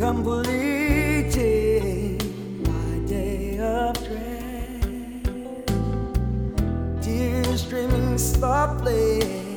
completing my day of dread. Tears streaming softly